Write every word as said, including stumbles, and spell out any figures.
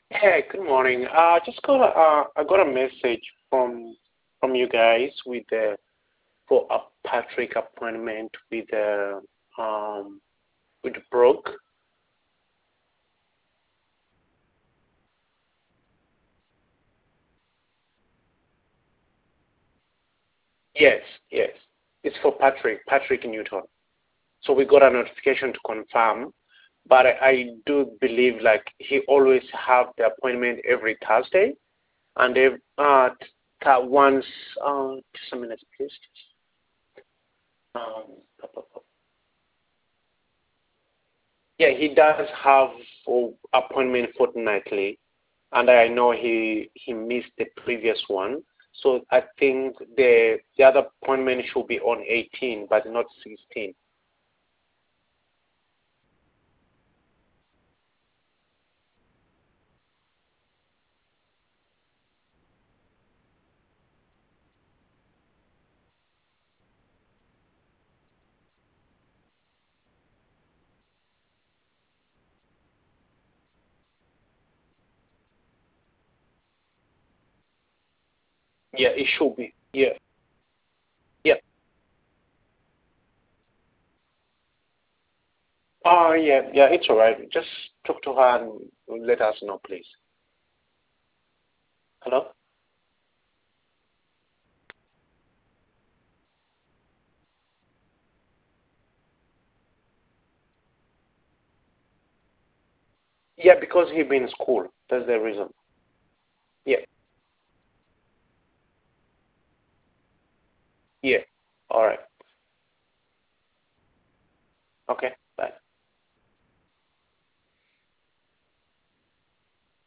Hey, good morning. Uh, just got a, uh, I got a message from from you guys with uh, for a Patrick appointment with uh, um with Brooke. Yes, yes. It's for Patrick, Patrick Newton. So we got a notification to confirm, but I, I do believe like he always have the appointment every Thursday, and they uh t- once uh just a minute please. Um, Yeah, he does have oh, appointment fortnightly, and I know he he missed the previous one. So I think the the other appointment should be on eighteen, but not sixteen. Yeah, it should be. Yeah, yeah. Oh, yeah, yeah. It's all right. Just talk to her and let us know, please. Hello. Yeah, because he been in school. That's the reason. Yeah, yeah. All right. Okay.